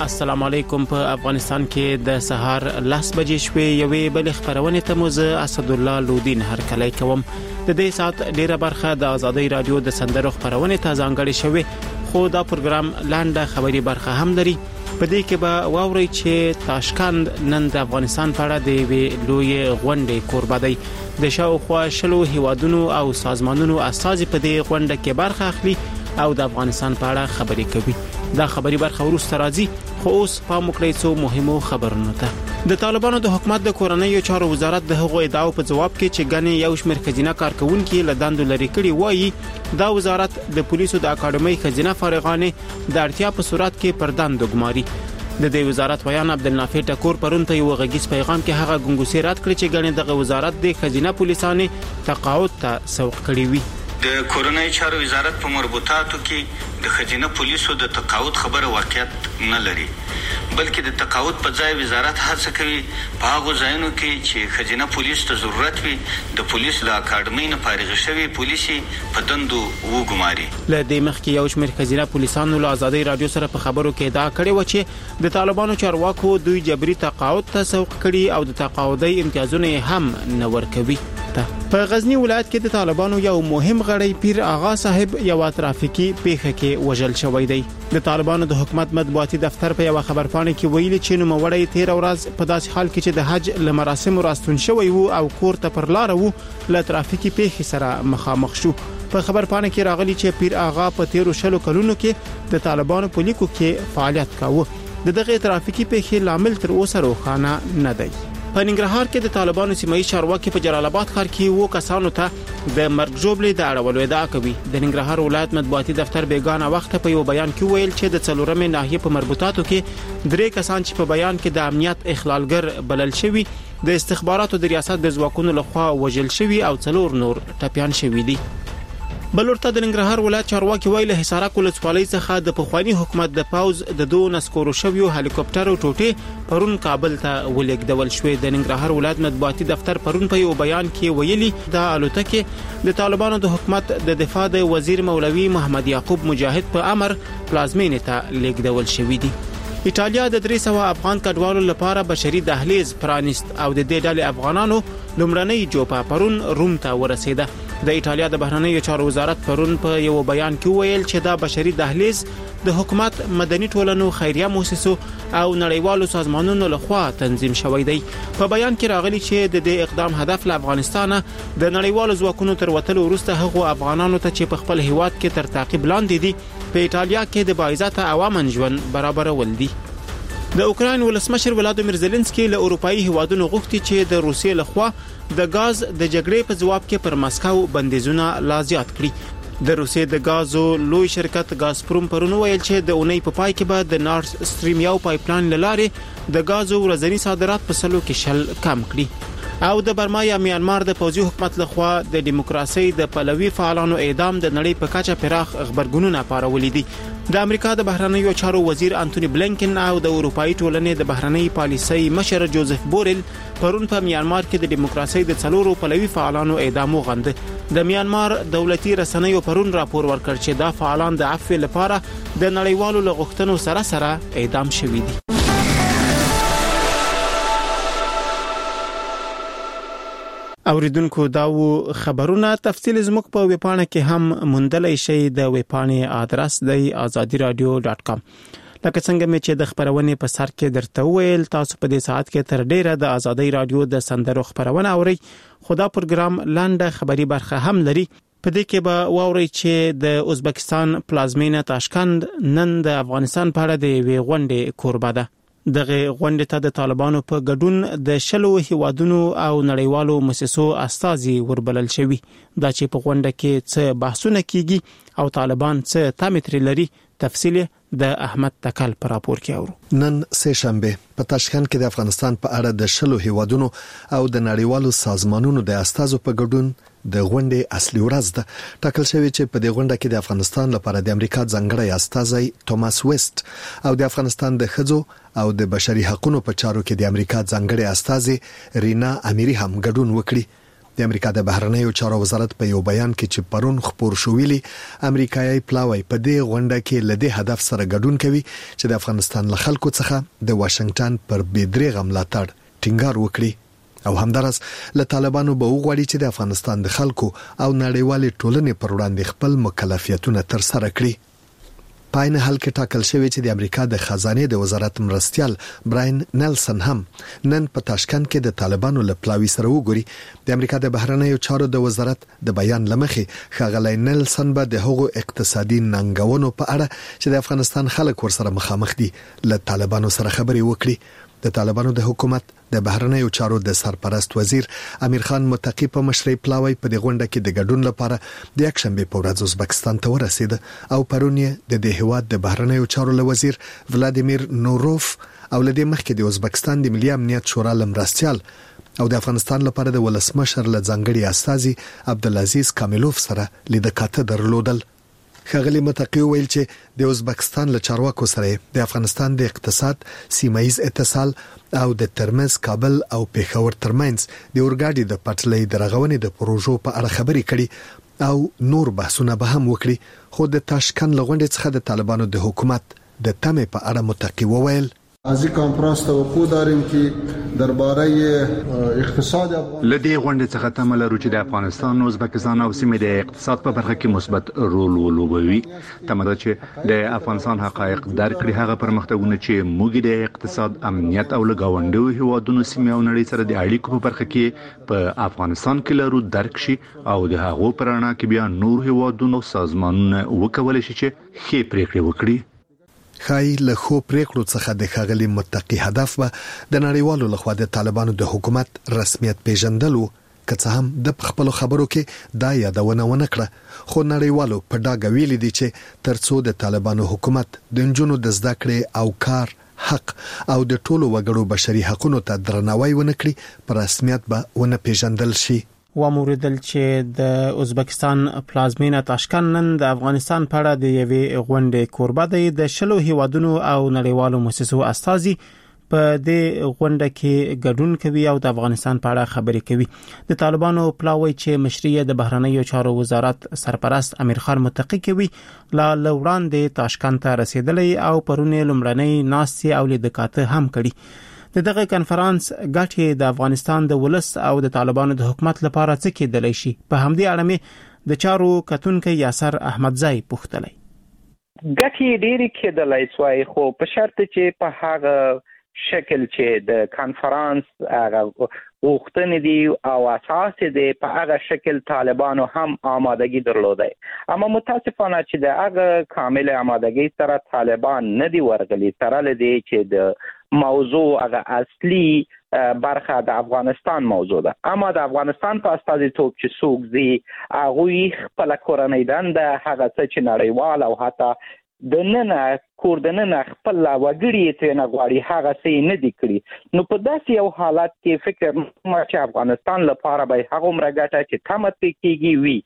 السلام علیکم. په افغانستان کې د سهار 10 بجې شوې یوې بل خبرونه ته موزه اسد الله لودین هرکلی کوم. د دې سات ډیره برخه د آزادۍ رادیو د سندرو خبرونه ته ځانګړې شوې، خو دا پروګرام لاندې خبري برخه هم لري. په دې کې به واوري چې تاشکند نن د افغانستان په اړه د وی لوی غونډې قربا دی. د شاوخوا شلو هیوادونو او سازمانونو اساسي په دې غونډه کې برخه اخلي او د افغانستان په اړه خبري کوي. دا خبري برخه ورسته راځي، خو اوس پام وکړئ څو مهمو خبرونو ته. د طالبانو د حکومت د کورنۍ چارو وزارت د هغو ادعاو په جواب کې چې ګڼې یو شمېر خزینه کارکونکو له دندو لري کړي وایي دا وزارت د پولیسو د اکاډمۍ خزینه فارغانه د اړتیا په صورت کې پر دندو ګماري. د دې وزارت ویان عبدالنافع ټکور پرون په یو غږیز پیغام کې هغه ګنګوسې رد کړې چې ګڼې دغه وزارت د خزینه پولیسانو تقاعد ته سوق کړی وي. د کورنۍ چارو وزارت په مربوطاتو کې د خزینه پولیسو د تقاعد خبره واقعیت نه لري، بلکې د تقاعد په ځای وزارت هڅه کوي په هغه ځایونو کې چې خزینه پولیس ته ضرورت وي د پولیس له اکاډمۍ نه فارغ شوي پولیسي په دندو وګماري. له دې مخکې یو شمېر خزینه پولیسانو له آزادۍ رادیو سره په خبرو کې ادعا کړې و چې د طالبانو چارواکو دوی جبري تقاعد ته سوق کړي او د تقاعدي امتیازونه هم نه ورکوي. په غزنی ولایت کې د طالبانو یو مهم غړی پیر آغا صاحب یو ترافیکي پیښه کې وژل شوی دی. د طالبانو د حکومت مطبوعاتي دفتر په یو خبرپاڼه کې ویلي چې نو مړی 13 ورځ په داسې حال کې چې د حج لمراسم راستون شوی وو او کور ته پر لار وو له ترافیکي پیښې سره مخامخ شو. په خبرپاڼه کې راغلي چې پیر آغا په 13 شلو کلونو کې د طالبانو په لیکو کې فعالیت کاوه. دغه ترافیکي پیښې لامل تر اوسه روښانه نه دی. په ننګرهار کې د طالبانو سیمایي چارواکي په جلال آباد ښار کې وو کسانو ته د مرګ جوړې د اړولو ادعا کوي. د ننګرهار ولایت مطبوعاتي دفتر بیگانه وخت په یو بیان کې ویل چې د څلورمې ناحیه په مربوطاتو کې 3 کسان چې په بیان کې د امنیت اخلالګر بلل شوی د استخباراتو د ریاست د ځواکونو لخوا وژل شوی او 4 نور ټپيان شوی دي. بلورته د ننګرهار ولایت چارواکي ویله حصارک ولسوالۍ څخه د پخوانی حکومت د پاوز د 2 نسکورو شویو هلیکوپټر او ټوټې پرون کابل ته ولېږدول شوې. د ننګرهار ولایت مطبوعاتي دفتر پرون په یو بیان کې ویلي د الوتکې د طالبانو د حکومت د دفاع د وزیر مولوي محمد یعقوب مجاهد په امر پلازمینې ته لېږدول شوې دي. ایټالیا د 300 افغان کډوالو لپاره بشري دهلیز پرانیست او د دې ډلې افغانانو لومړنۍ جوپه پرون روم ته ورسېده. د ایټالیا د بهرنیو چارو وزارت پرون په یو بیان کې ویل چې دا بشري دهلیز د حکومت مدني ټولنو خیریه مؤسسو او نړیوالو سازمانونو لخوا تنظیم شوی دی. په بیان کې راغلي چې د دې اقدام هدف له افغانستان د نړیوالو ځواکونو تر وتلو وروسته هغو افغانانو ته چې په خپل هیواد کې تر تعقیب لاندې دي په ایټالیا کې د باعزته عوامن ژوند برابرول دي. د اوکراین ولسمشر ولادیمیر زيلنسکي له اروپאי هیوادونو غوښتي چې د روسیې لخوا د غاز د جګړې په جواب کې پر مسکو بندیزونه لا زیات کړي. د روسیې د غازو لوی شرکت غازپروم پرون ویل چې د اونۍ په پای کې به د نارث سټریم یو پایپلاین لاره د غازو ورځنی صادرات په سلو کې کم کړي. او د برما یا میانمار د پوځي حکومت لخوا د دیموکراسي د پلوي فعالانو اعدام د نړۍ په کچه پراخ خبرګونونه پارولې دي. د امریکا د بهرنیو چارو وزیر انټونی بلینکن او د اروپאי ټولنې د بهرنی پالیسۍ مشر جوزف بورل پرون په میانمار کې د دیموکراسي د څلورو پلوي فعالانو اعدام وغند. د میانمار دولتي رسنیو پرون راپور ورکړ چې دا فعالان د عفو لپاره د نړیوالو لغښتنو سره اعدام شوي دي. اوریدونکو داو خبرونه تفصیل زموږ په ویبپاڼه کې هم موندلای شئ. د ویبپاڼې آدرس دی azadiradio.com. لکه څنګه مې چې د خبرونه په سر کې درته ویل، تاسو په دې ساعت کې تر ډیره د آزادۍ رادیو د سندرو خبرونه اورئ. خدا پروګرام لاندې خبري برخه هم لري. په دې کې به واورئ چې د ازبکستان پلازمینه تاشکند نن د افغانستان په اړه د وی غونډې قربا ده. دغه غونډې ته د طالبانو په ګډون د شلو هیوادونو او نړیوالو مؤسسو استازي وربلل شوی. دا چې په غونډه کې څه بحثونه کیږي او طالبان څه تامتري لري، تفصیل د احمد تکل پر راپور کې اورو. نن سه شنبه په تاشکند کې د افغانستان په اړه د شلو هیوادونو او د نړیوالو سازمانونو د استازو په ګډون د غونډې اصلي ورځ ده. ټاکل شوی چې په دې غونډه کې د افغانستان لپاره د امریکا ځانګړی استازی توماس ویسټ او د افغانستان د ښځو او د بشري حقوقو په چارو کې د امریکا ځانګړی استازي رینا امیری هم ګډون وکړي. د امریکا د بهرنیو چارو وزارت په یو بیان کې چې پرون خبر شو ویلي امریکایي پلاوی په دې غونډه کې لدی هدف سره ګډون کوي چې د افغانستان له خلکو څخه د واشنگټن پر بېدریغه ملاتړ ټینګار وکړي او همدارس له طالبانو به وغواړي چې د افغانستان د خلکو او نړیوالې ټولنې پر وړاندې خپل مکلفیتونه تر سره کړي. پاین حل کې ټاکل شوی چې د امریکا د خزانه د وزارت مرستيال براین نیلسن هم نن په تاشکند کې د طالبانو له پلاوی سره وګوري. د امریکا د بهرنیو چارو د وزارت د بیان لمخې ښاغلی نیلسن به د هغو اقتصادي ننګونو په اړه چې د افغانستان خلک ورسره مخامخ دي له طالبانو سره خبرې وکړي. د طالبانو د حکومت د بهرنیو چارو د سرپرست وزیر امیر خان متقی په مشرۍ پلاوی په دې غونډه کې د ګډون لپاره د یکشنبه په ورځ ازبکستان ته ورسید او پرون یې د هیواد د بهرنیو چارو له وزیر ولادیمیر نوروف او لدې مخکې د ازبکستان د ملي امنیت شورا لمرستيال او د افغانستان لپاره د ولسمشر له ځانګړي استازي عبدالعزیز کاملوف سره لیدکاته درلودل. ښاغلی متقی ویل چې د ازبکستان له چارواکو سره د افغانستان د اقتصاد سیمایي اتصال او د ترمنځ کابل او پېښور ترمنځ د اورګاډي د پټلۍ د رغونې د پروژو په اړه خبرې کړي او نور بحثونه به هم وکړي. خو د تاشکند لغونډې څخه د طالبانو د حکومت د تمې په اړه متقی وویل از این کنفرانس توقع داریم که درباره اقتصاد افغانستان لدی غونډې څخه تمه لرو چې د افغانستان او ازبکستان او سیمې د اقتصاد په برخه کې مثبت رول ولوبوي. تمه ده چې د افغانستان حقایق درک کړي هغه پرمختګونه چې موږ د اقتصاد امنیت او لګاونډو هیوادونو سیمې او نړۍ سره د اړیکو په برخه کې په افغانستان کې لرو درک شي او د هغو پرانا کې بیا نور هیوادونو سازمانونه وکولای شي چې ښې پریکړې وکړي. خای له خو پریکړو څخه د ښاغلي متقی هدف به د نړیوالو لخوا د طالبانو د حکومت رسمیت پیژندلو که څه هم د خپل خبرو کې دا یادونه ونه کړه. خو نړیوالو په ډاګه ویلي دي چې ترڅو د طالبانو حکومت د نجونو د زده کړې او کار حق او د ټولو وګړو بشري حقوقو ته درناوی ونه کړي په رسمیت به ونه پیژندل شي. وموردل چې د ازبکستان پلازمینه تاشکند نن د افغانستان په اړه د یوې غونډې کوربه دی. د 10 هیوادونو او نړیوالو مؤسسو استازي په دې غونډه کې ګډون کوي او د افغانستان په اړه خبرې کوي. د طالبانو پلاوی چې مشري د بهرنیو چارو وزارت سرپرست امیر خان متقی کوي لا لوړاندې تاشکند ته رسیدلې او پرونه لمړنۍ ناستي او لیدکاته هم کړي. دغه کنفرانس ګټي د افغانستان د ولس او د طالبانو د حکومت لپاره څه کېدلی شي. په همدې اړه مې د چارو کتونکو یاسر احمدزای پوښتلی. ګټي ډېری کېدلی شوی خو په شرط چې په هغه شکل چې د کنفرانس هغه غوښتنې دي او اساس دي په هغه شکل طالبانو هم آمادگی درلوده. اما متاسفانه چې د هغه کامل آمادگی سره طالبان نه دی ورغلي سره لدی چې د موضوع هغه اصلي برخه د افغانستان موضوع ده. اما د افغانستان په استازیتوب چې څوک زی هغه خپل کورنۍ دنده هغه چې نړیوال او حتی د نن کوردنن خپل وګړي ته نه غواړي هغه څه نه دی کړی. نو په داسې یو حالت کې فکر ما چې افغانستان لپاره به هغه مرګټه چې تمت کیږي وي.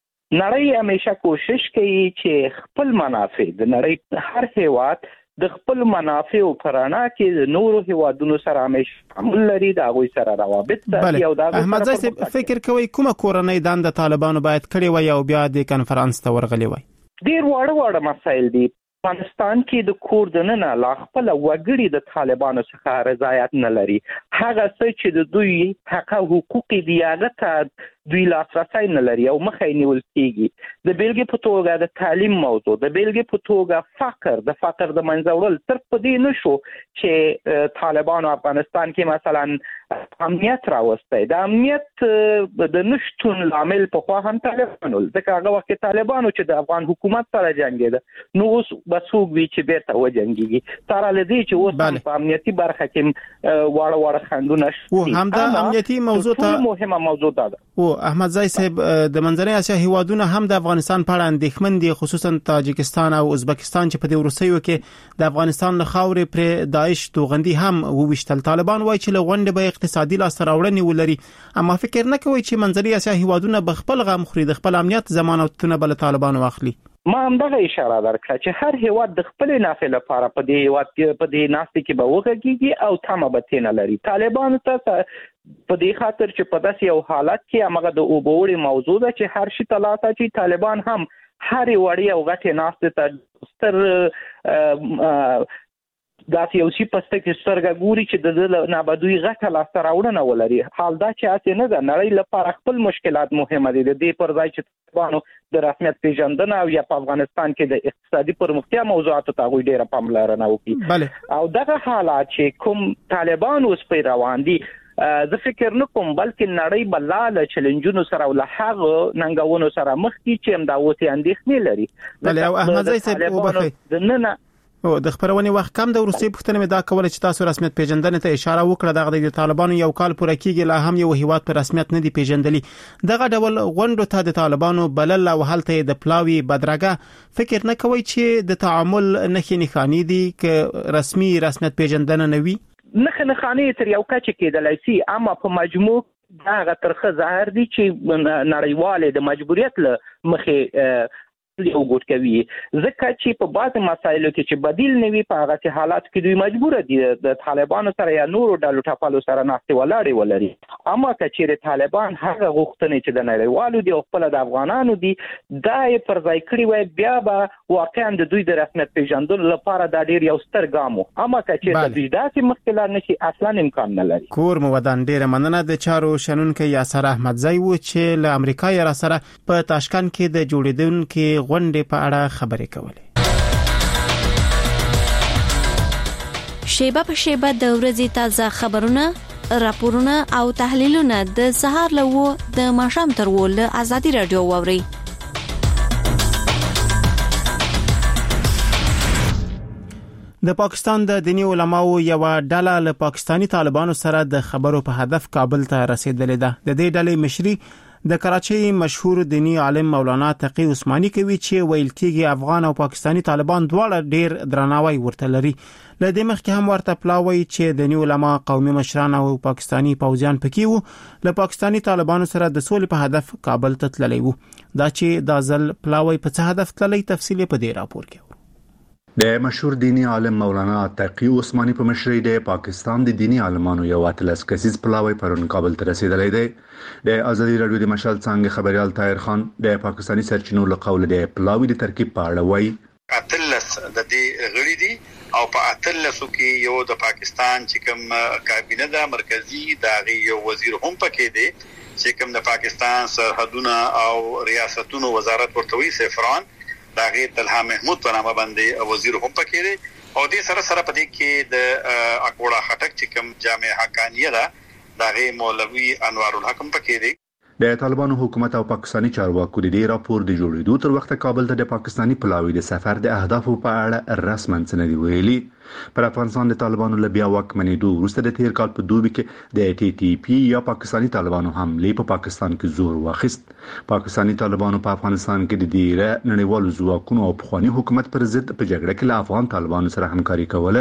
نړۍ همیشه کوشش کوي چې خپل منافع د نړۍ هر هیواد د خپل منافع او پرانا کې د نورو هیوادونو سره همیشه عمل لري د هغه سره روابط ساتي او دا احمد زاید فکر کوي کومه کورنۍ دند طالبانو باید کړی وي او بیا د کنفرانس ته ورغلي وي. ډیر وړ مسایل دي. افغانستان کې د کوردننه لا خپل وګړي د طالبانو څخه رضایت نه لري. هغه څه چې د دوی حق او حقوق دي هغه ته دوی لاسرسي نه لري او مخې نیول کیږي. د بیلګې په توګه د تعلیم موضوع، د بیلګې په توګه د فقر د منځورل تر په دې نشو چې طالبانو افغانستان کې مثلا امنیت راوستي. د امنیت د نشټون لامل په خوا هم طالبانو ځکه هغه وخت طالبانو چې د افغان حکومت سره جنگیده نو اوس بسوګ وی چې بیرته وجنګيږي. تر لدی چې اوس په امنیتي برخه کې واړه خندونه او هم د امنیتي موضوع ته مهمه موضوع ده. او احمد زای صاحب د منځنۍ اسیا هیوادونه هم د افغانستان په اړه اندېښمن دي، خصوصا تاجکستان او ازبکستان چې په دې وروستیو کې د افغانستان له خاورې پر داعش توغندي هم وویشتل. طالبان وایي چې لغونډه به اقتصادي لاسته ولري، اما فکر نه کوي چې منځنۍ اسیا هیوادونه به خپل غم خوري، د خپل امنیت ضمانتونه بل طالبان واخلي. ما هم دغه اشاره درکړه چې هر هیواد د خپل نافع لپاره په دې هیواد کې په دې ناستي کې به وګړي او تمه به تنه لري. طالبان ته په دې خاطر چې په داسې یو حالت کې هغه د اوبوړي موضوع ده چې هر شي تلاته چې طالبان هم هر وړي او غټه ناشته ته ستر داسې یو شي پسته کې سترګه ګوري چې د نابودوي غټه لاسته راوړنه ولري. حال دا چې اسې نه ده، نړۍ لپاره خپل مشکلات مهمه دي. د دې پر ځای چې طالبانو د رسمیت پیژندنه او یا په افغانستان کې د اقتصادي پرمختیا موضوعاتو ته غوډه ډیره پاملرنه وکړي. او دغه حالات چې کوم طالبان اوس په روان دي، زه فکر نه کوم بلکې نړۍ بلاله چیلنجونو سره او له هغه ننګونو سره مخ کی چې هم دا اوسې اندېښنې لري. بله او احمد زئی صاحب وبخښئ او د خبرونې وخت کم د روسي پښتنه مې دا کوله چې تاسو رسمیت پیژندنې ته اشاره وکړه. د طالبانو یو کال پوره کیږي، لا هم یو هیواد په رسمیت نه دی پیژندلی. دغه ډول غونډو ته د طالبانو بلل او حالت د پلاوی بدرګه فکر نه کوي چې د تعامل نښې دي ک رسمیت پیژندنه نه وي. نښې تر یو کچه کېدلای شي، اما په مجموع دا ترخه ظاهر دي چې نړیواله د مجبوریت له مخې یو ګوت کوي، ځکه چې په بعض مسایلو کې چې بدیل نه وي په هغه حالات کې دوی مجبور دي د طالبانو سره یا نورو ډلو ټاپلو سره ناستې ولاړې ولري. اما کچېره طالبان هغه غوښتنې چې د نړیوالو دي او خپل د افغانانو دي دا یې پر ځای کړی وای، بیا به واقعا د دوی د رسمیت پیژندلو لپاره دا ډیر یو ستر ګام وو. اما کچېره دوی داسې مشکلات نشي اصلا امکان نه لري. کور مو ودان ډیره مننه د چارو شنونکو یاسر احمد زئی و چې له امریکا یې را سره په تاشکند کې د جوړیدونکو غونډې په اړه خبرې کولې. شیبه په شیبه د ورځې تازه خبرونه، راپورونه او تحلیلونه د سهار له د ماښام تر له آزادي رادیو واوري. د پاکستان د دینی علماو یو ډله له پاکستانی طالبانو سره د خبرو په هدف کابل ته رسیدلې ده. د دې ډلې مشري د کراچۍ مشهور دینی عالم مولانا تقی عثماني کوي چې ویل کېږي افغان او پاکستانی طالبان دواړه ډیر درناوی ورته لري. له دې مخکې هم ورته پلاوي چې دینی علما، قومي مشران او پاکستانی پوځیان پکې وو له پاکستانی طالبانو سره د سولې په هدف کابل ته تللی وو. دا چې د ځل پلاوي په څه هدف تللی تفصیل په دې راپور کې. د مشهور دینی عالم مولانا تقی عثماني په مشرۍ د پاکستان د دینی عالمانو یو اتلس کسیز پلاوی پرون کابل ته رسیدلی دی. د آزادي رادیو د مشال څنګه خبريال طاهر خان د پاکستانی سرچینو له قول د پلاوی د ترکیب په اړه وایي. اتلس د دې غړي دي او په اتلسو کې یو د پاکستان چې کوم کابینه د مرکزی داغي یو وزیر هم پکې دی چې کوم د پاکستان سرحدونه او ریاستونو وزارت ورته وی سفران داغه طلحه محمود په نامه باندې وزیر هم پکې دی او دې سره په دې کې د اکوړه خټک چې کوم جامع حقانیه ده داغه مولوی انوار الحق هم پکې دی. د طالبانو حکومت او پاکستانی چارواکو د دې راپور د جوړېدو تر وخت کابل ته د پاکستانی پلاوی د سفر د اهدافو په اړه رسماً څه نه ویلي. پر افغانستان د طالبانو له بیا واکمنېدو وروسته د تیر کال په دوبي کې د ټي ټي پی یا پاکستانی طالبانو حمله په پاکستان کې زور واخیست. پاکستانی طالبانو په افغانستان کې د ډیره نړیوالو ځواکونو او پخوانی حکومت پر ضد په جګړه کې له افغان طالبانو سره همکاري کوله.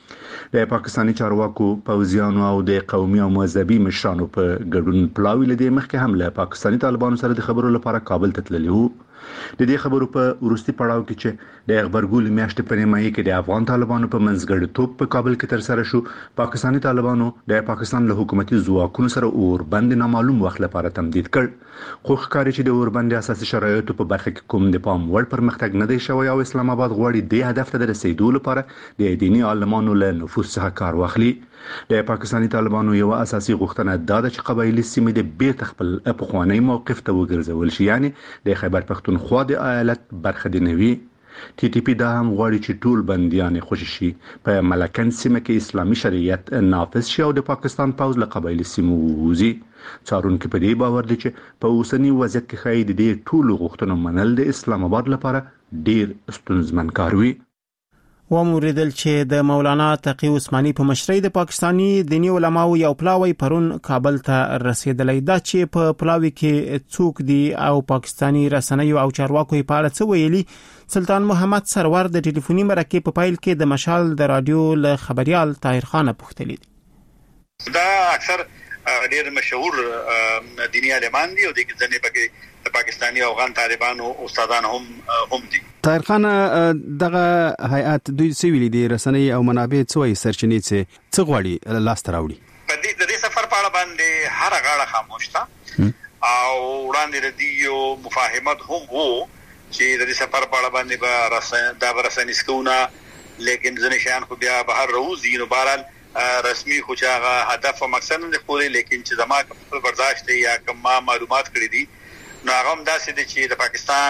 د پاکستانی چارواکو، پوځیانو او د قومي او مذهبي مشرانو په ګډون پلاوی له دې مخکې هم له پاکستانی طالبانو سره د خبرو لپاره کابل ته تللی وو. د دې خبرو په وروستي پړاو کې چې د خبرګول میاشتې په نیمایي کې د افغان طالبانو په منځګړیتوب په کابل کې تر سره شو، پاکستانی طالبانو د پاکستان له حکومتي ځواکونو سره اوربند نامعلوم وخت لپاره تمدید کړ. خو ښکاري چې د اوربند اساسي شرایطو په برخه کې کوم د پام وړ پرمختګ نه دی شوی او اسلام آباد غواړي د هدف ته رسیدو لپاره د دینی عالمانو له نفوذ څخه کار واخلي. د پاکستانی طالبانو یو اساسي غوښتنه دا ده چې قبایلی سیمې د بیرته خپل پخوانی موقف ته وګرځول شي، یعنی د خیبر پختونخوا د ایالت برخه دی نوي. ټي ټي پی دا هم غواړي چې ټول بنديان خوشي شي، په ملکن سیمه کې اسلامي شریعت نافذ شي او د پاکستان پوځ له قبایلی سیمو ووزي. څارونکو په دې باور دي چې په اوسنی وضعیت کې خای د دې ټول غوښتنو منل د اسلام آباد لپاره ډیر ستونزمن کار وي. وموریدل چې د مولانا تقی عثماني په مشرۍ د پاکستانی دینی علماو یو پلاوی پرون کابل ته رسیدلی. دا چې په پلاوی کې څوک دي او پاکستانی رسنیو او چارواکو په اړه څه ویلي، سلطان محمد سرور د ټلیفوني مرکې په پایل کې د مشال د رادیو له خبريال طاهر خان پوښتلی دي. دا اکثر ډیر مشهور دینی عالمان دي او د ځنې پکې د پاکستانی او افغان طالبانو استادان هم دي. طاهر خان دغه هیئات دوی سویلي دي رسنۍ او منابع څوي سرچینې څه غواړي لاس ته راوړي. په دې سفر په اړه باندې هر غاړه خاموش تا او وړاندې ردیو مفاهمت هم وو چې د سفر په اړه باندې به رسنیسکونه لیکن ځنې شان خو بیا بهر روزي نو بهرال رسمي خو چاغه هدف او مقصد نه خوري لیکن چې زما خپل برداشت یا کوم معلومات کړی دي نو هغه هم داسې دي چې د پاکستان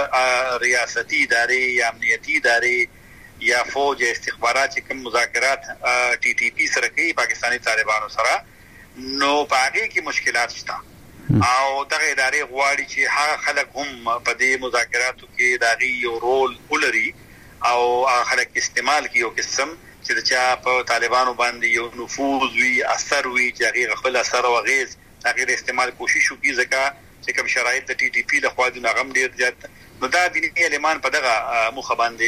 ریاستي ادارې یا امنیتي ادارې یا فوج استخبارات کوم مذاکرات ټي ټي پی سره کوي پاکستانی طالبانو سره نو باقي کې مشکلات شته او دغه ادارې غواړي چې هغه خلک هم په دې مذاکراتو کې داغي یو رول ولري او خلک استعمال کوي او قسم چې چا په طالبانو باندې یو نفوذ وی اثر وی چې هغه خپل اثر او غیز هغه استعمال کوشش وکړي ځکه چې کوم شرایط د ټي ټي پی له خوا د نغم ډیر زیات نو دا د ایمان په دغه مخ باندې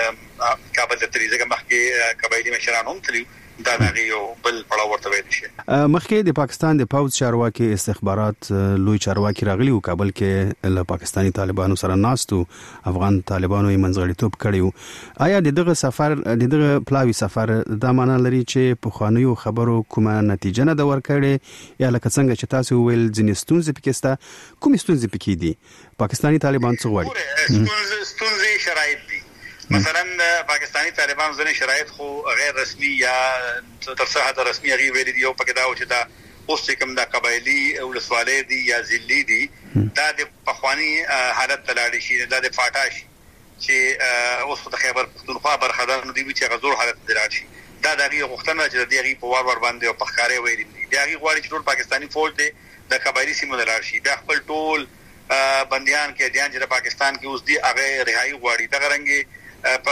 کابل ته تریزه مخکې قبایلی مشران هم تلو دا هغه یو بل پړاو ورته ویل شي مخکې د پاکستان د پوز چارواکي استخبارات لوی چارواکي راغلي او کابل کې له پاکستانی طالبانو سره ناستو افغان طالبانو یې منځغړیتوب کړیو آیا دغه سفر دغه پلاوی سفر د معنی لري چې په خوانیو خبرو کومه نتیجه نه د ورکړې یا لکه څنګه چې تاسو ویل ځینستونز پکستا کوم ستونزې پکې دي پاکستانی طالبان څه غواړي ستونزې شرایط دي مثلا پاکستانی طالبان ځنې شرایط خو غیر رسمي یا تر څه حد رسمي غي ویل دي او پکې دا چې دا اوس کوم دا قبایلی او لسوالې دي یا ذلی دي دا د پخوانی حالت تلاړي شي دا د فاټاش چې اوس د خیبر پختونخوا برخدار نو دی چې غزور حالت تلاړي شي دا دغه غوښتنه چې د دغه په وار باندې او پخکارې ویل دي دغه غواړي چې ټول پاکستانی فوج د قبایلی سیمو تلاړي شي دا خپل ټول بنديان کې دیان چې پاکستان کې اوس دی هغه رهایی غواړي دغه رنګي په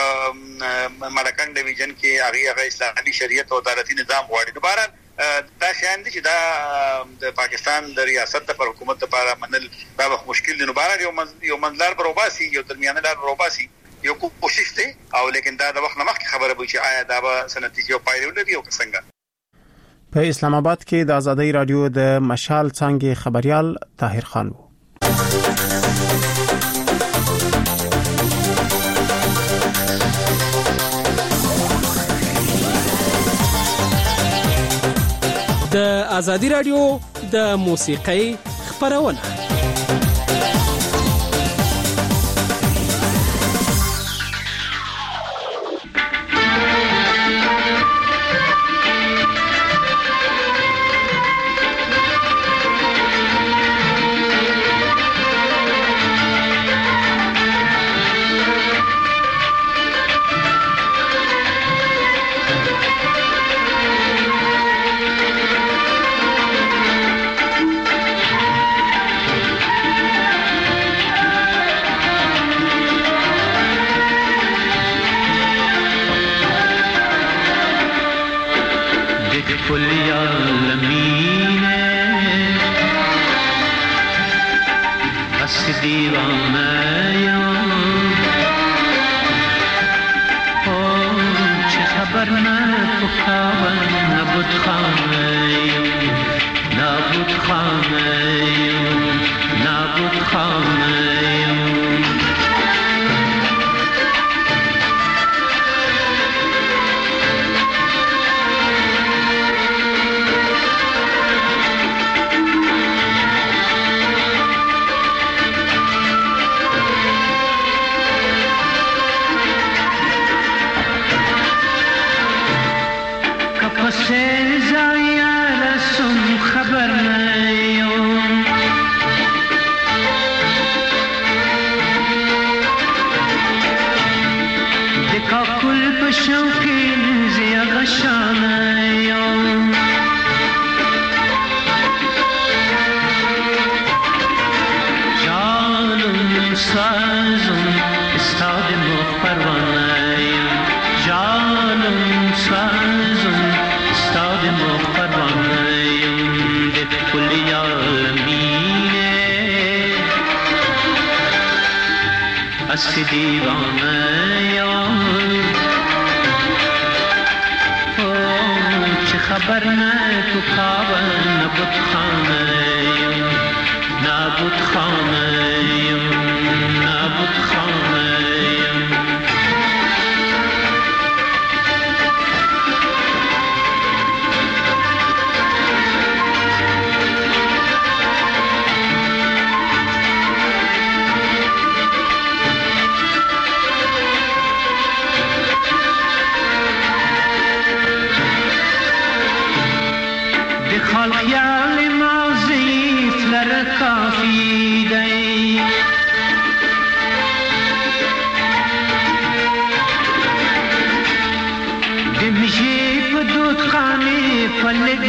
ملکان ډیویژن کې هغه اسلامي شریعت او عدالتي نظام غواړي دوباره دا شان دي چې دا د پاکستان د ریاست پر حکومت لپاره منل دا مشکل دي دوباره یو منځلار پروباسي یو درمیانه لار پروباسي یو کوشش دی او لیکن دا د وخت نه مخکې خبره وي چې آیا دا به سنتیجه پایله ولري او څنګه په اسلام آباد کې د آزادۍ رادیو د مشال څنګه خبريال طاهر خان وو د آزادۍ رادیو د موسیقۍ خبرونه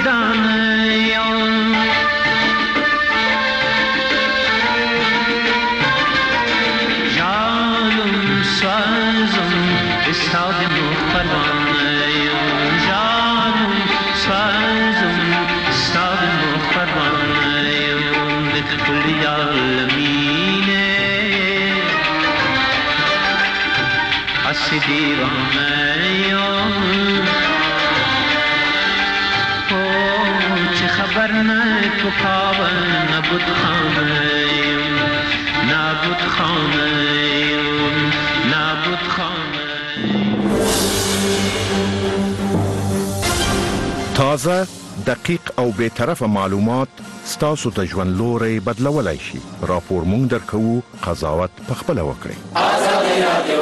ویرانم جانم سازم استاد مخبرانم جانم سازم استاد مخبرانم بكل عالمینه حسی دیوانم چه خبر نکو پاون نبود خانم نبود خانم نبود خانم. تازه دقیق او بی‌طرف معلومات ستاسو ته ژوند لوري بدلولای شي. راپور مونږ درکو، قضاوت پخپله وکړئ. آزادي رادیو.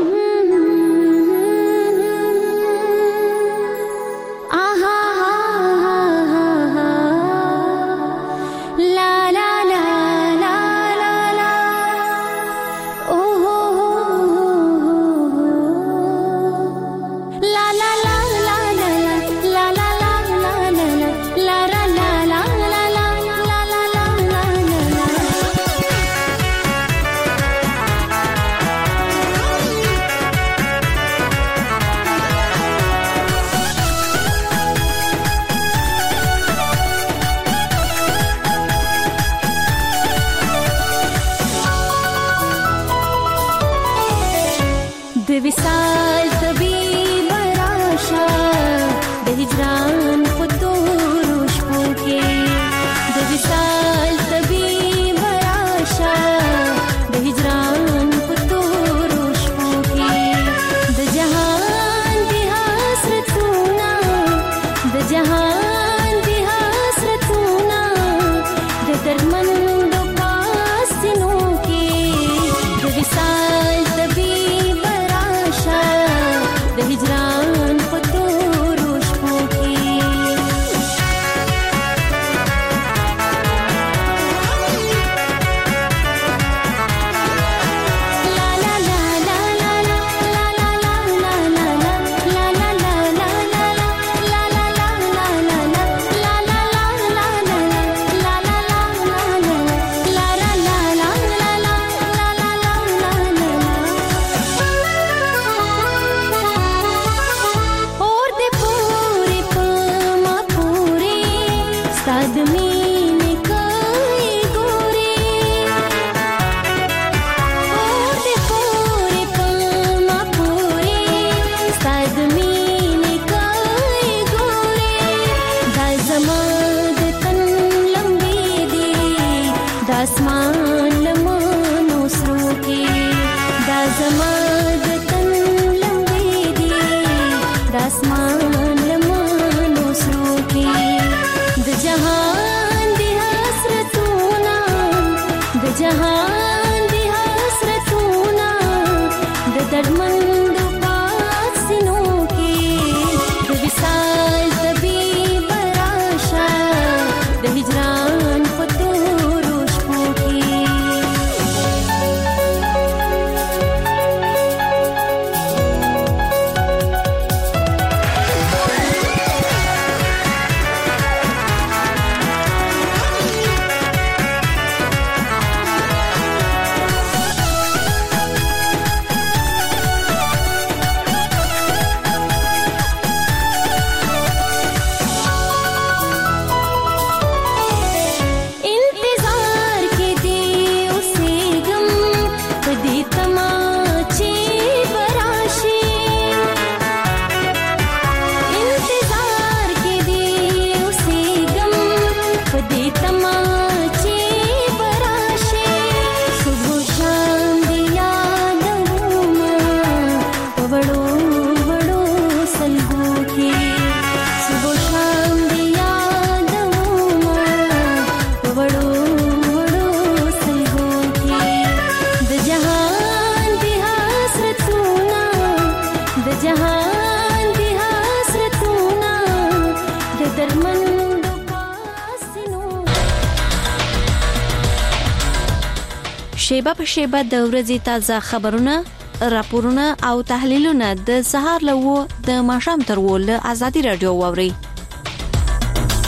شیبه په شیبه د ورځې تازه خبرونه، راپورونه او تحلیلونه د سهار له 9 د ماښام تر 10 له آزادي رادیو واوري.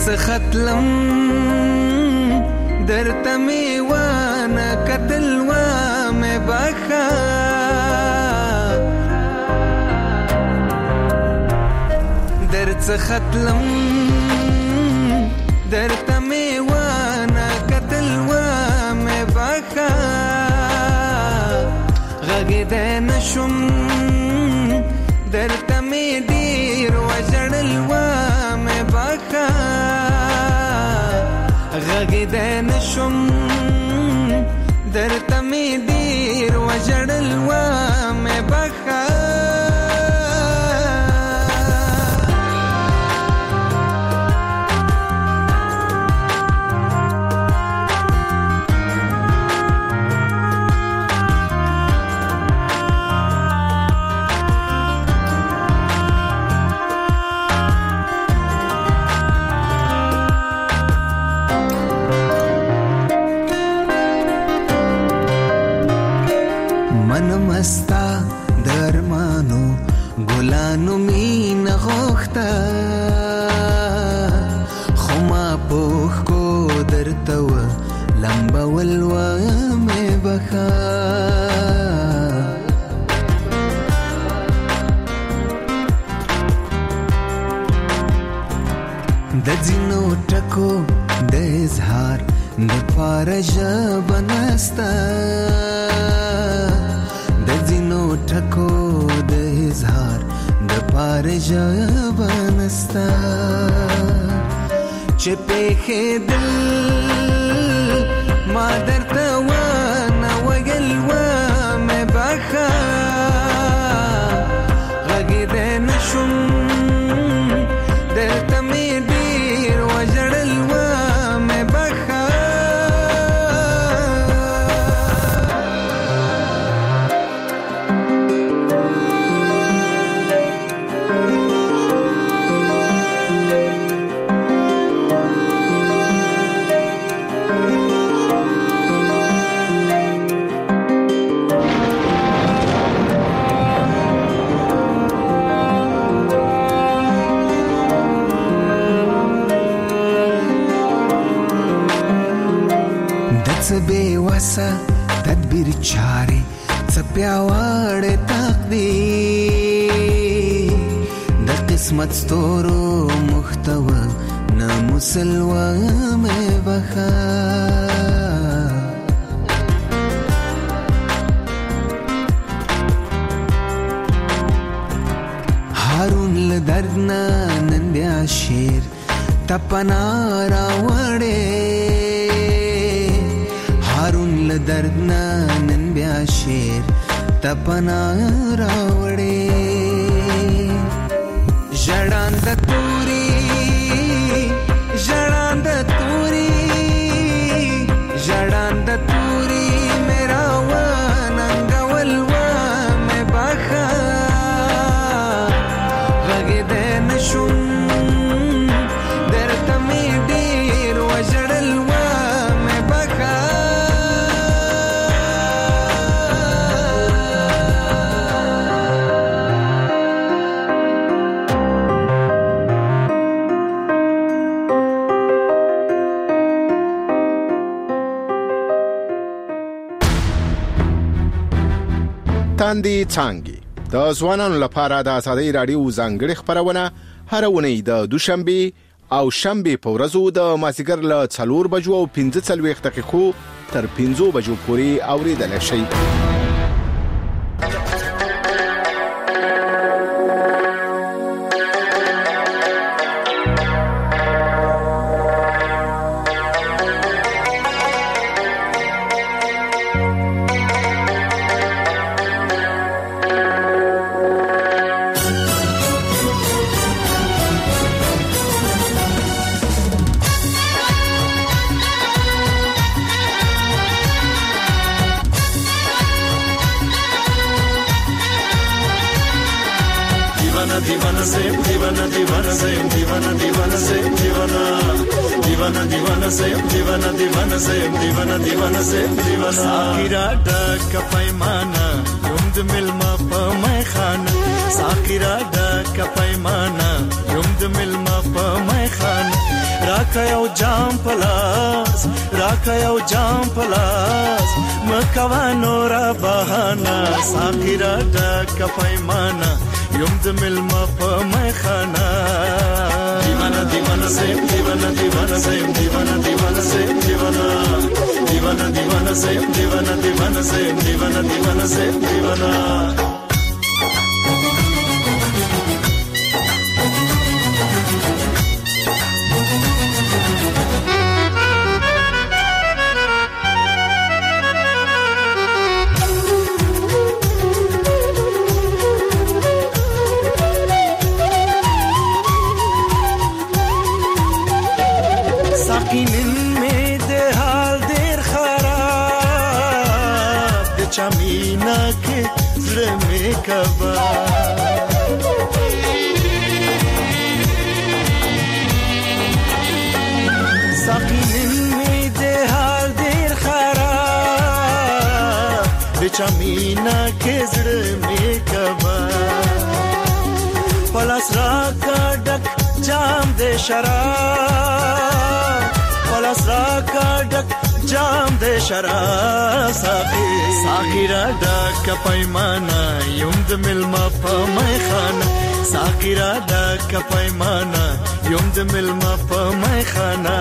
ختلم درته می وانه کتل و می بخا درته ختلم درته می وانه کتل و می بخا غږ دې نشم درته می ډیر وژړل و می بخا غږ دې نشم درته می ډیر وژړل و می بخا مستا درمانو ګلانو مين غوخته خما پوخ کو درته و لمبا ولوا مې بخا د ځینو ټکو د اظهار د فارج بنستا د ځینو ټکو د اظهار د فارج بنستا چې پېښې دل ما درته ونه ویل و مې بخا غږ دې نشم درته مې ډېر وژړل و مې بخا بے وسه تدبیر چاري څپیاوړ تقدیر د قسمت ستورو محتوا نه مسلوا مې بخا هارون لدردنا نندیا شیر تپنا راوړې هارون لدردنا نن بیا شیر تپنا راوړې ژړاند توري ژړاند توري ژړاند توري میرا وننګول و مې بخا غږ دې نشم درته مې ډېر وژړل و مې بخا تاندې څانګې د ځوانانو لپاره د ازادي رادیو ځانګړي خبرونه هر ونې د دوشنبه او شنبه په ورځو د مازیګر له 4 بجو او 15 دقیقو تر 15 بجو پورې اوریدل شي. दीवाना से दीवाना दीवाना से दीवाना दीवाना से दीवाना दीवाना दीवाना से दीवाना दीवाना से दीवाना दीवाना से दीवाना साकिरा डक पैमाना युमद मिलमा पमै खान साकिरा डक पैमाना युमद मिलमा पमै खान राख راکا یو جام پلاس راکا یو جام پلاس مکوا نورا بهانا ساقی را ډک پیمانا یم د ملما په میخانا دیوانا دیوانا سیم دیوانا دیوانا سیم دیوانا دیوانا سیم دیوانا دیوانا دیوانا سیم دیوانا دیوانا سیم دیوانا دیوانا سیم دیوانا چمینا کې زړه مې کبا ساقین مې د حال ډیر خراب د چمینا کې زړه مې کبا پلاس را کا ډک جام د شراب پلاس را کا ډک جام د شراب ساقی را ډک پیمانا یم د ملما په میخانه ساقی را ډک پیمانا یم د ملما په میخانه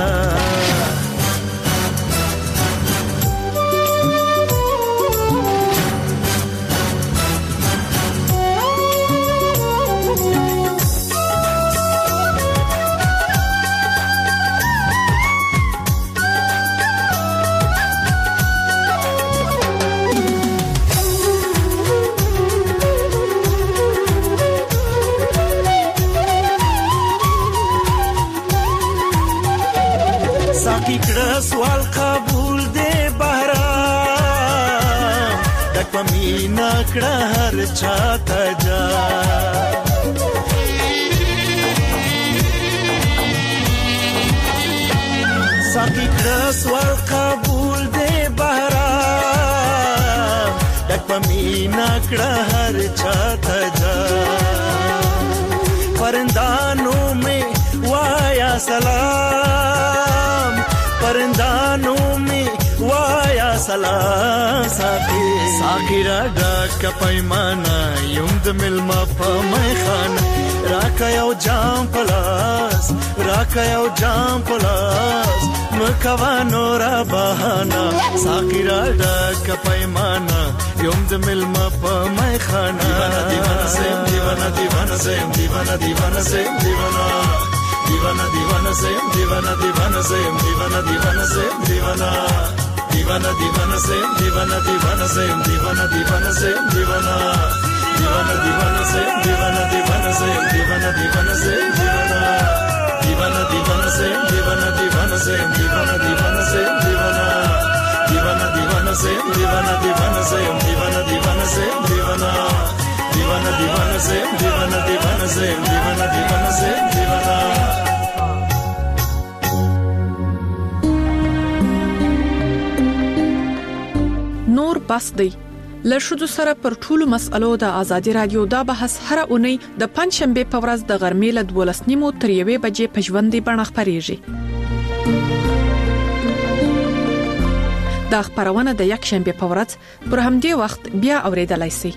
سوال قبول دے بهرام دک پمینا کړه هر چاته جا ساقی کړه سوال قبول دے بهرام دک پمینا کړه هر چاته جا پرندانو میں وایا سلام پرندانو میں وایا سلام ساقی را ډک پیمانا یم د ملما په میخانه راکا یو جام پلاس راکا یو جام پلاس مکوا نورا بهانا ساقی را ډک پیمانا یم د ملما په میخانه دیوانا سیم دیوانا دیوانا سیم دیوانا دیوانا سیم دیوانا دیوانا دیوانا سیم دیوانا دیوانا سیم دیوانا دیوانا سیم دیوانا دیوانا دیوانا سیم دیوانا دیوانا سیم دیوانا دیوانا سیم دیوانا دیوانا دیوانا سیم دیوانا دیوانا سیم دیوانا دیوانا سیم دیوانا دیوانا دیوانا سیم دیوانا دیوانا سیم دیوانا دیوانا سیم دیوانا دیوانا دیوانا سیم دیوانا دیوانا سیم دیوانا دیوانا سیم دیوانا دیوانا دیوانا سیم دیوانا دیوانا سیم دیوانا دیوانا سیم دیوانا نور بس دی لشدو سره پر ټولو مسألو د ازادي رادیو دا بحث هر اونۍ د پنځشنبه په ورځ د غرمې له 12:30 تر 1 بجې په ژوندۍ بڼه خپرېږي. دا خبرونه د یک شنبه په ورځ پر همدې وخت بیا اوریدلای شئ.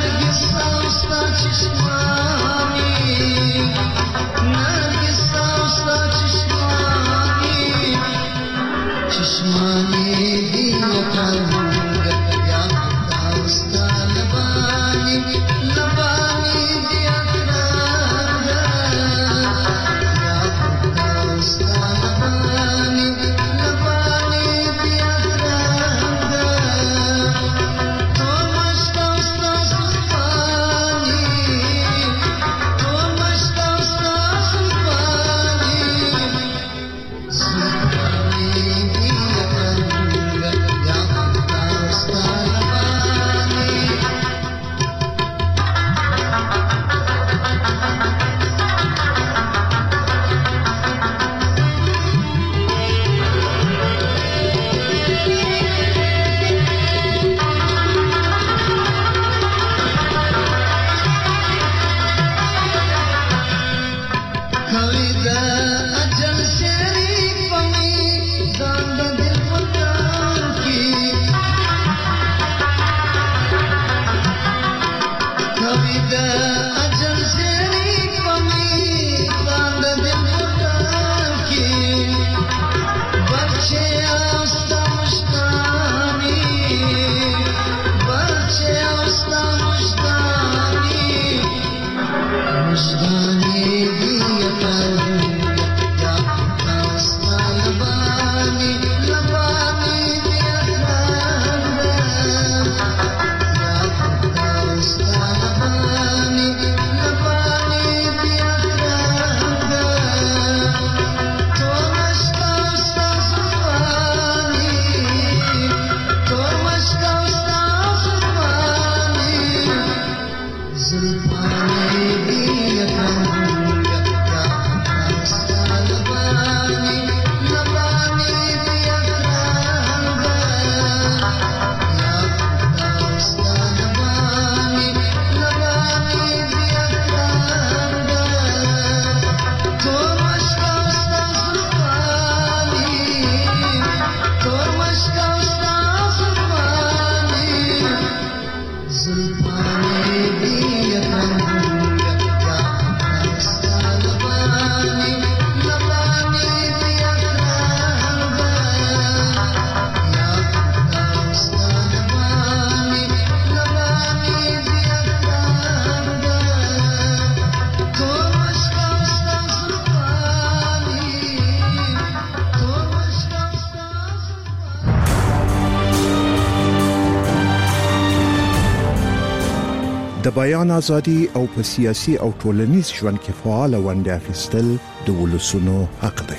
د بیان ازادي او په سیاسي او ټولنیز ژوند کې فعال ونډه اخیستل د ولسونو حق دی.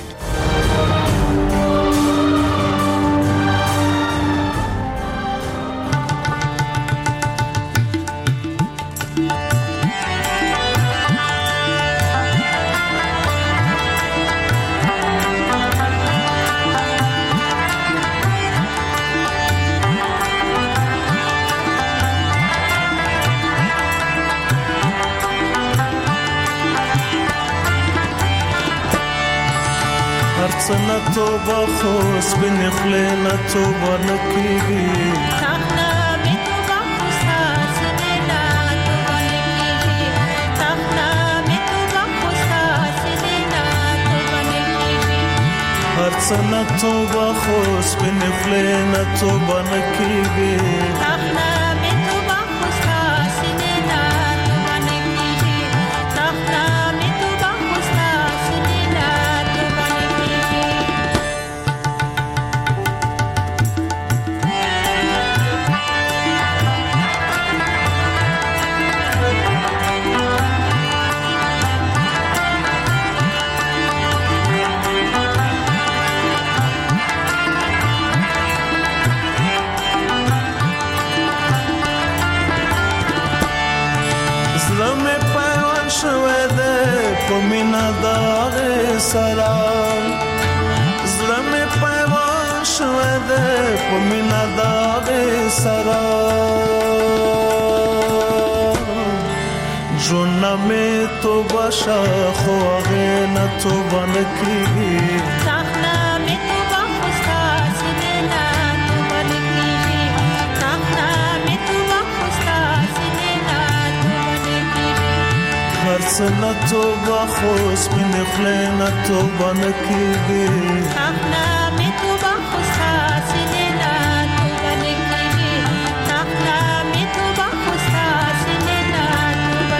توبه خوش بنخلنا توبه نكيبي تخنا متوبه خوش سيدنا توبه نكيبي تخنا متوبه خوش سيدنا توبه نكيبي هرسنا توبه خوش بنخلنا توبه نكيبي تخنا متوبه خوش سيدنا توبه نكيبي تخنا متوبه خوش سيدنا پمینا داغ سلام زلم پیوان شوده پمینا داغ سلام جونا میں تو باشا خواغه نہ تو بنکی تخنا میں تو بخوستا سیدنا تو بنکی تخنا میں تو بخوستا سیدنا هرڅنه توبه خو سپین خلنه توبه نکیږي تخنا می توبه خو سینه نه توبه نکیږي تخنا می توبه خو سینه نه توبه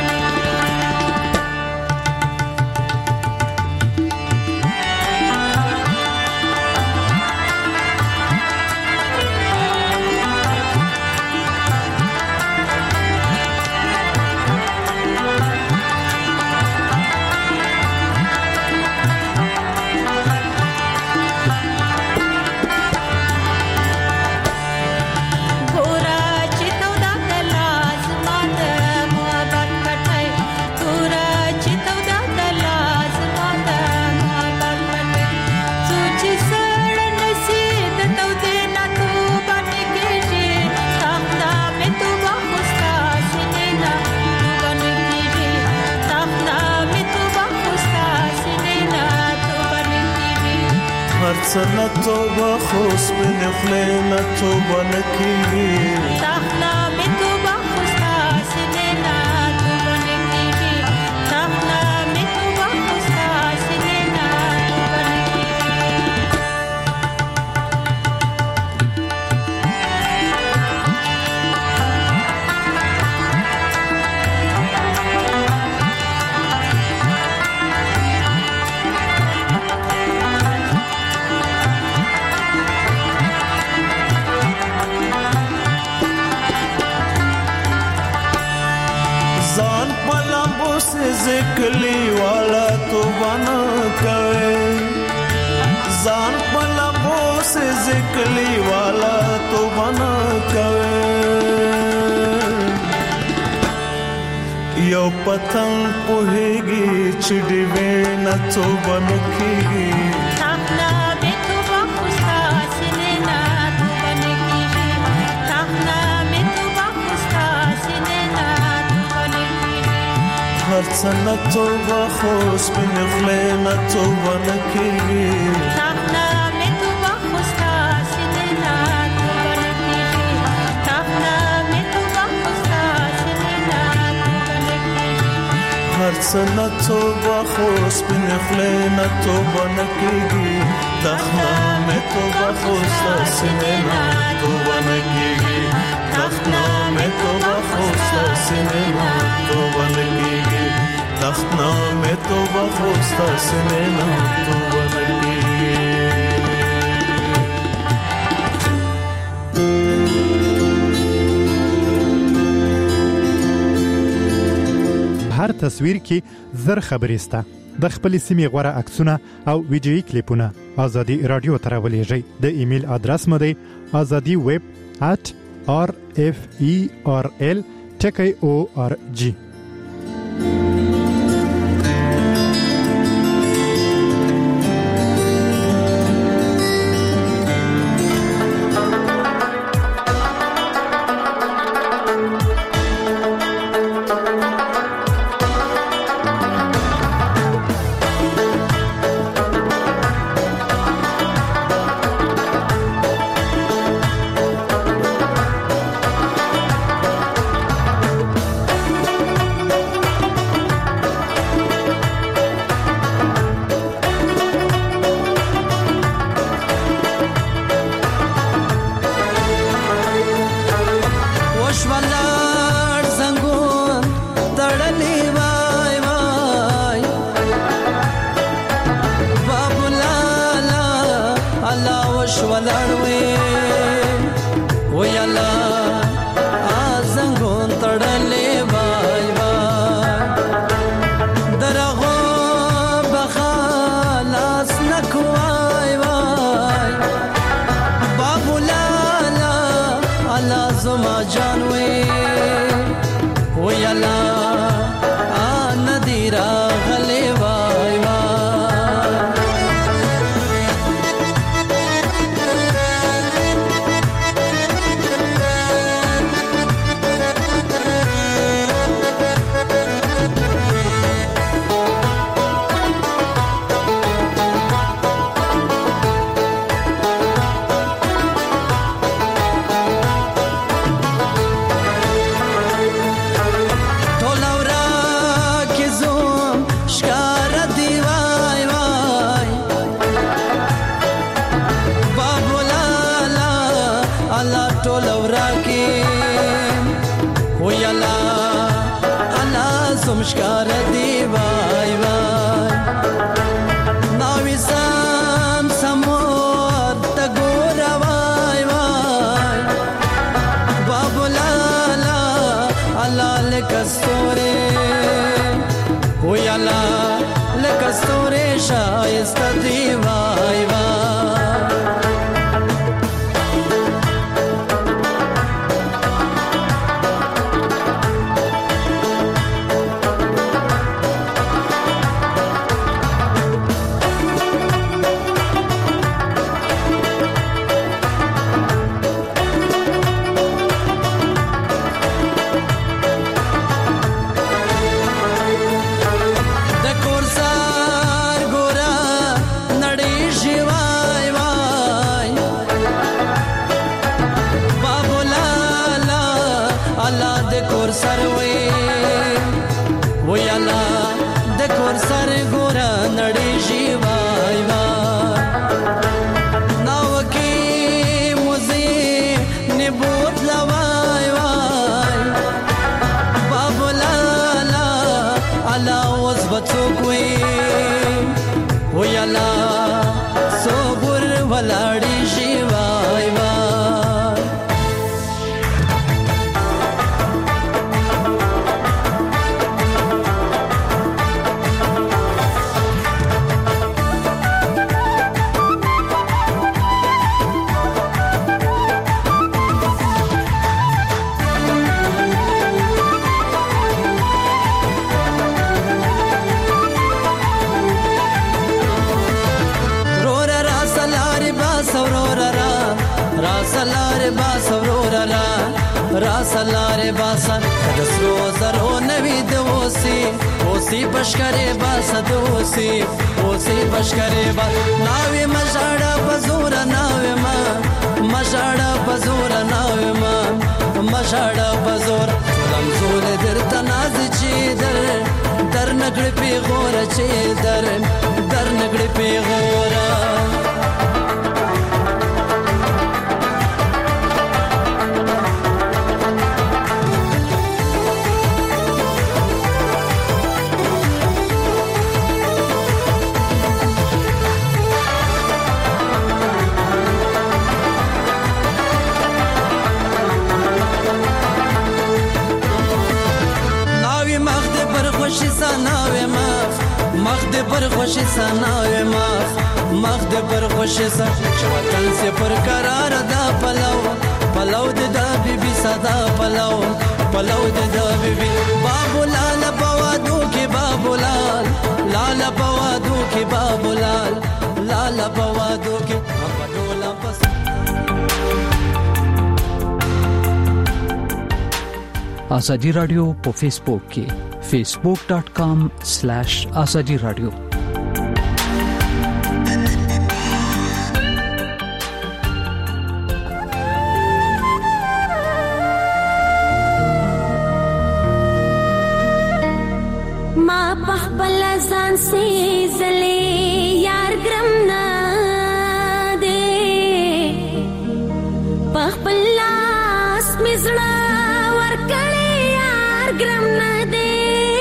هرڅنه توبه خو سپین خلنه توبه نکیږي تخنا می توبه خو سینه نه توبه نکیږي تخنا می توبه خو سینه نه توبه ذکلی والا توبه نه کوي ځان په لبو سے ذکلی والا توبه نه کوي یو پتنګ پوهیږي چې دی نه توبه نه کوي تخنا می توبه خو سینه نه توبه نکیږي تخنا می توبه خو سینه نه توبه نکیږي هرڅنه توبه خو سپین خلنه توبه نکیږي تخنا می توبه خو سینه نه توبه نکیږي تخنا می توبه خو سینه نه توبه نکیږي هرڅنه توبه خو سپین خلنه توبه نکیږي تخنا می توبه خو سینه نه توبه نکیږي تخنا می توبه خو سینه نه توبه نکیږي تخنا می توبه خو سینه نه توبه نکیږي هر تصویر کې زر خبرې سته د خپل سیمې غوړه عکسونه او ویډیويي کلیپونه ازادي رادیو ته راولېږئ د ایمیل ادرس مو دی azadiweb@referl.org ویلا انا سمشکار دی وای وای ناوی سم سمور تگور وای وای بابو لالا الله لکستوره ویلا لکستوره شایست دی وای وای راسلاره باسا کدسرو زرو نوی دوسی اوسی بشکره باسا دوسی اوسی بشکره باس ناوی مجاڑا بزورا ناوی ما مجاڑا بزورا ناوی ما مجاڑا بزورا رمزول در تنازی چی در نگڑ پی غورا چی در نگڑ پی غورا پر خوشی سناوی مخ د پر خوشی سن وطن سے پر قرار دا پلو دا بی بی صدا پلو دا بی بی بابو لال بوادو کی بابو لال بوادو کی بابو لال بوادو کی بابولا پس آزادی رادیو په فیسبوک کې facebook.com/azadi radio ما پخپل ځان سي زلي یار ګرم نه دي پخپل لاس مزړه ور کړی یار ګرم نه دي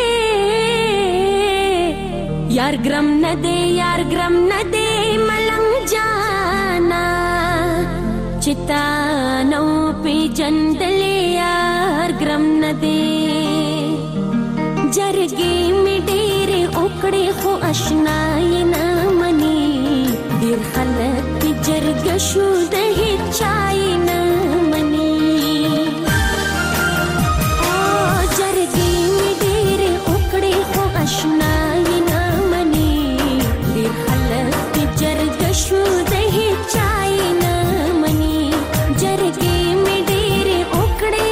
یار ګرم نه دي یار ګرم نه دي ملنګ جانا چتا نو پی جندل یار ګرم نه دي جرګي می ډېر اوکړې خو آشنای نه مني ډېر خلک جرګ شو د هچای نه مني او جرګي می ډېر اوکړې خو آشنای نه مني ډېر خلک جرګ شو د هچای نه مني جرګي می ډېر اوکړې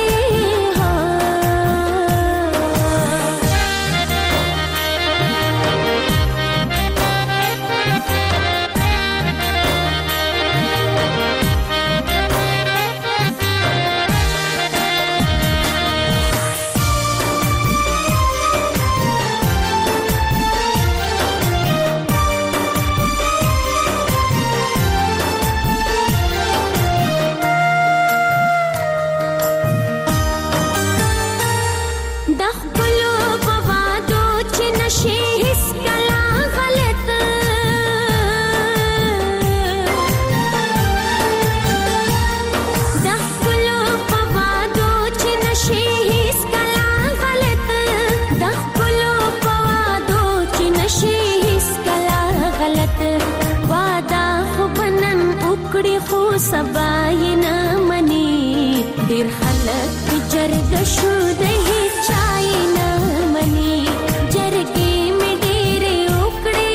سبا یې نه مني ډېر خلک جرګه شو د هیڅ چا یې نه مني جرګې مې ډېرې وکړې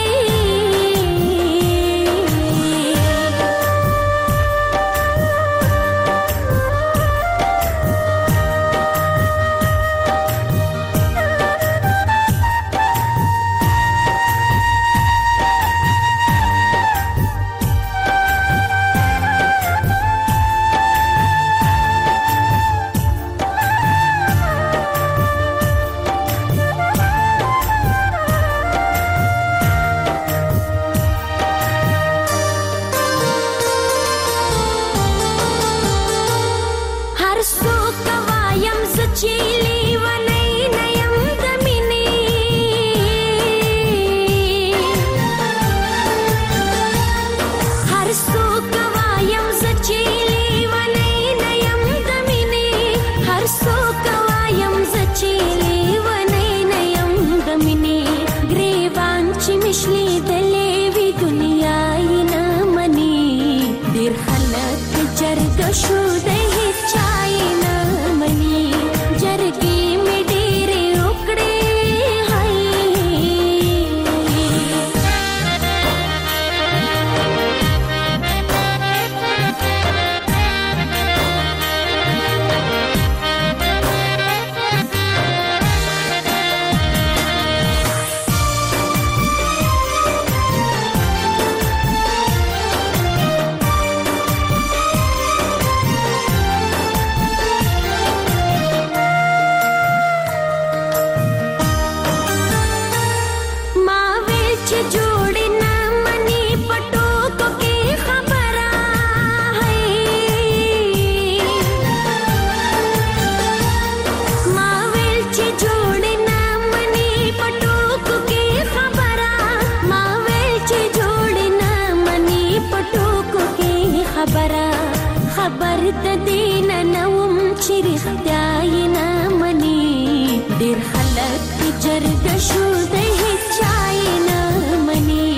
خبر د دین نوم چې رښتیا یې نه مني ډېر خلک جرګه شو د هیڅ چا یې نه مني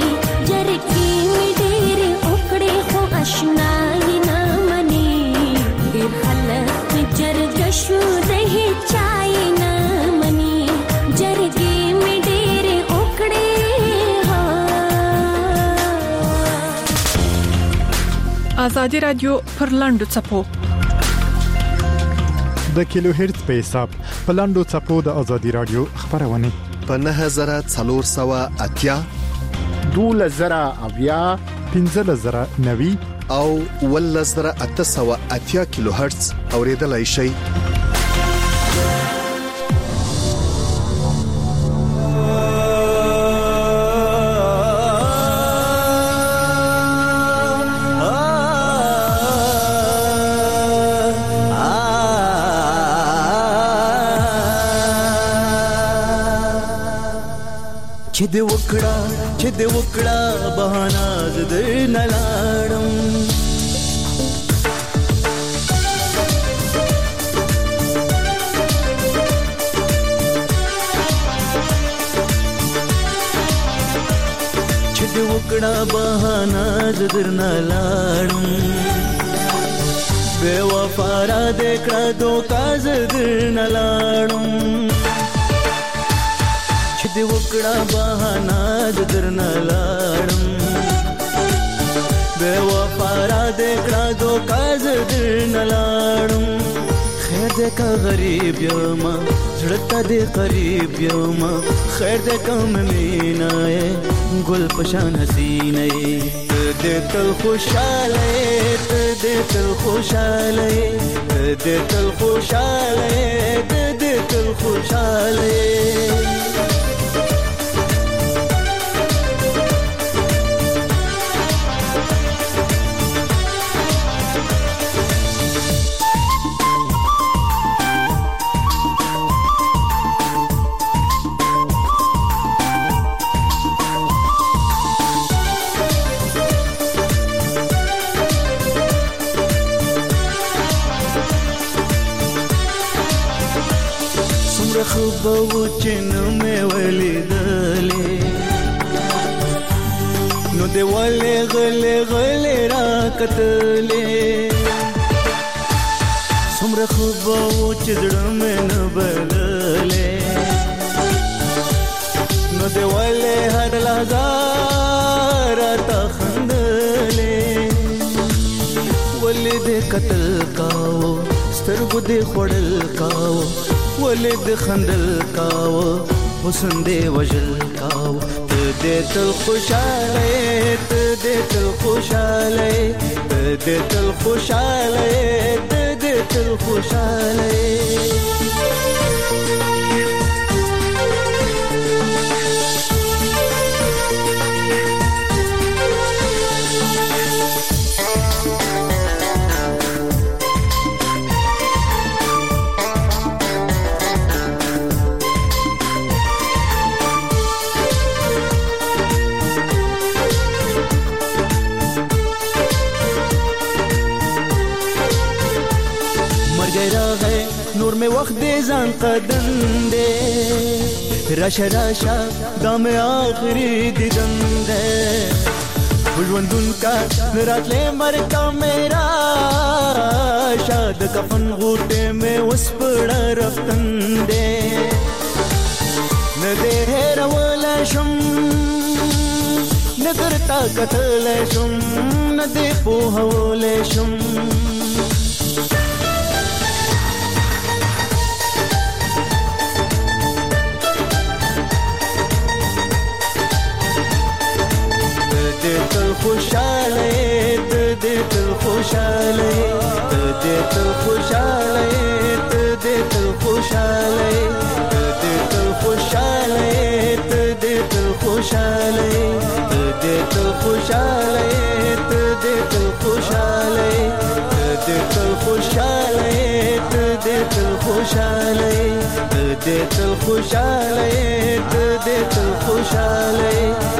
جرګې مې ډېرې وکړې خو اشنا یې نه مني ډېر خلک جرګه شو د هیڅ چا یې نه مني جرګې مې ډېرې وکړې آزادي رادیو پر لاندو چپو د کیلو هرتز په حساب په لاندو چپو د آزادي رادیو خبرونه په 9480 12080 15090 او 11880 کیلو هرتز اوریدلای شئ. چې د وکړه بهانه زد نه لاړم چې د وکړه بهانه زد نه لاړم بے وفا را دکړه دوکا زد نه لاړم چې د وکړه بهانه درنه لاړم بے وفا را دکړه دوکا درنه لاړم خیر دې کا غریب یم زړه ته دې قریب یم خیر دې کوم مینای ګل پشان حسینه دې تل خوشاله دې تل خوشاله دې تل خوشاله دې تل خوشاله خبو چې نو مې ولیدلې نو دی ولې غلې غلې را کتلې څومره خوب و چې زړه مې نه بللې نو دی ولې هر لحظه راته خندلې ولې دې قتل کاوه سترګو دې خوړل کاوه ولې دې خندل کاوه حسن دې وجل کاوه ته دې تل خوشاله ته دې تل خوشاله ته دې تل خوشاله ته دې تل خوشاله نور میں وقت دے زان قدم دے راشا راشا دام آخری دیدن دے بلوندن کا رات لے مرکا میرا شاد کفن غوٹے میں وسپڑا رفتن دے ندے رولا شم نگرتا قتل شم ندے پوہول شم خوشاله ته دې تل خوشاله ته دې تل خوشاله ته دې تل خوشاله ته دې تل خوشاله ته دې تل خوشاله ته دې تل خوشاله ته دې تل خوشاله ته دې تل خوشاله ته دې تل خوشاله ته دې تل خوشاله ته دې تل خوشاله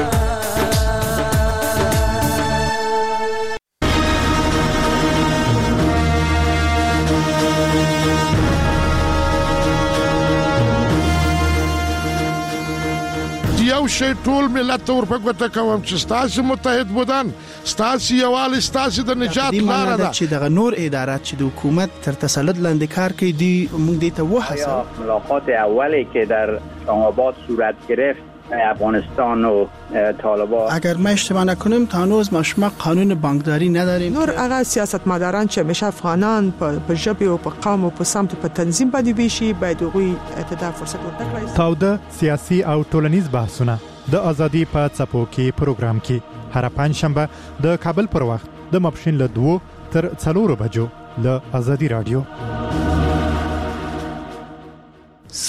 یو شی ټول ملت ورپکوته کوم چې ستاسو متحد بودن ستاسو یوالي ستاسو د نجات لاره ده چې دغه نور ادارات چې د حکومت تر تسلط لاندې کار کوي دی موږ دې ته وحسه ملاقات اولی که در اسلام‌آباد صورت گرفت افغانستان و طالبان اگر ما اشتباه نکنیم تا هنوز ما قانون بانکداری نداریم نور هغه سیاستمداران چې همیشه افغانان په ژبه او په قوم او په سمت په تنظیم باندې ویشي باید هغوی ته فرصت ورکړي تاوده سیاسي او ټولنیز بحثونه د ازادي په څپو کې پروګرام کې هر پنځشنبه د کابل پر وخت د ماپښین له 2 تر 4 بجو له ازادي رادیو